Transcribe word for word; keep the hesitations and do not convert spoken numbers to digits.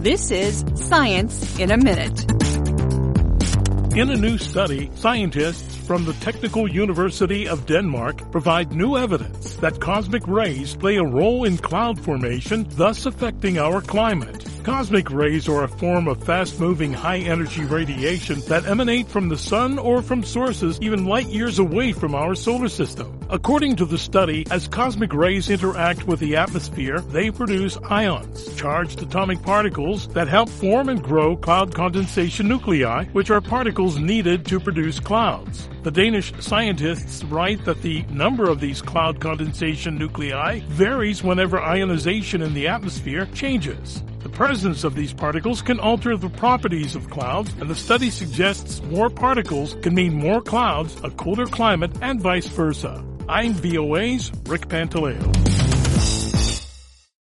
This is Science in a Minute. In a new study, scientists from the Technical University of Denmark provide new evidence that cosmic rays play a role in cloud formation, thus affecting our climate. Cosmic rays are a form of fast-moving, high-energy radiation that emanate from the sun or from sources even light years away from our solar system. According to the study, as cosmic rays interact with the atmosphere, they produce ions, charged atomic particles that help form and grow cloud condensation nuclei, which are particles needed to produce clouds. The Danish scientists write that the number of these cloud condensation nuclei varies whenever ionization in the atmosphere changes. The presence of these particles can alter the properties of clouds, and the study suggests more particles can mean more clouds, a colder climate, and vice versa. I'm V O A's Rick Pantaleo.